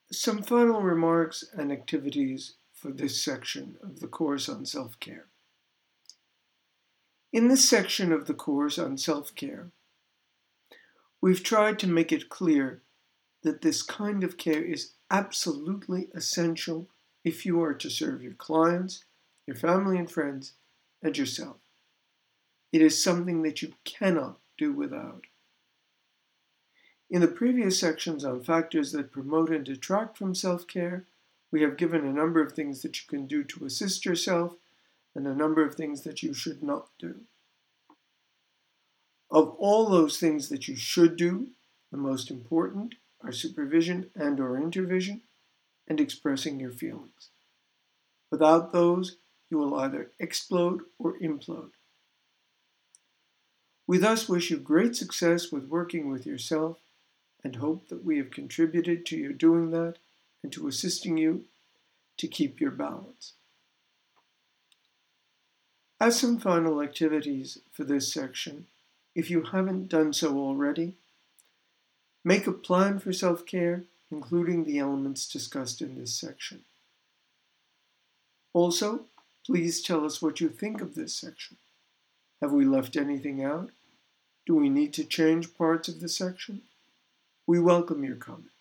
Some final remarks and activities for this section of the course on self-care. In this section of the course on self-care, we've tried to make it clear that this kind of care is absolutely essential if you are to serve your clients, your family and friends, and yourself. It is something that you cannot do without. In the previous sections on factors that promote and detract from self-care, we have given a number of things that you can do to assist yourself and a number of things that you should not do. Of all those things that you should do, the most important are supervision and/or intervision and expressing your feelings. Without those, you will either explode or implode. We thus wish you great success with working with yourself and hope that we have contributed to your doing that and to assisting you to keep your balance. As some final activities for this section, if you haven't done so already, make a plan for self-care, including the elements discussed in this section. Also, please tell us what you think of this section. Have we left anything out? Do we need to change parts of the section? We welcome your comments.